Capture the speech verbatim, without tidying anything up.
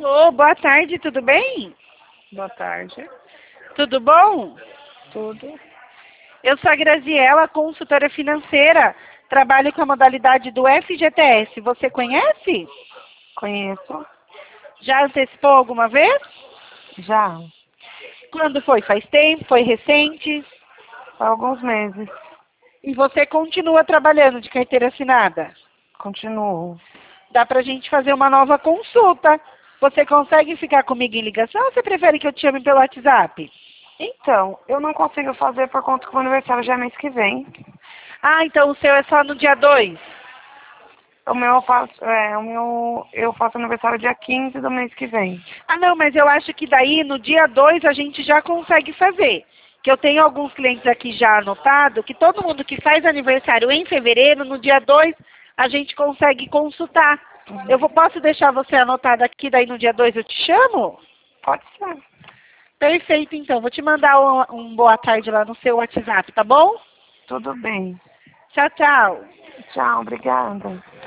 Alô, boa tarde, tudo bem? Boa tarde. Tudo bom? Tudo. Eu sou a Graziela, consultora financeira. Trabalho com a modalidade do F G T S. Você conhece? Conheço. Já antecipou alguma vez? Já. Quando foi? Faz tempo? Foi recente? Há alguns meses. E você continua trabalhando de carteira assinada? Continuo. Dá pra gente fazer uma nova consulta. Você consegue ficar comigo em ligação ou você prefere que eu te chame pelo WhatsApp? Então, eu não consigo fazer por conta que o aniversário já é mês que vem. Ah, então o seu é só no dia dois? O meu eu faço, é, o meu, eu faço aniversário dia quinze do mês que vem. Ah, não, mas eu acho que daí no dia dois a gente já consegue fazer. Que eu tenho alguns clientes aqui já anotado, que todo mundo que faz aniversário em fevereiro, no dia dois, a gente consegue consultar. Eu vou, posso deixar você anotado aqui, daí no dia dois eu te chamo? Pode ser. Perfeito, então. Vou te mandar um, um boa tarde lá no seu WhatsApp, tá bom? Tudo bem. Tchau, tchau. Tchau, obrigada.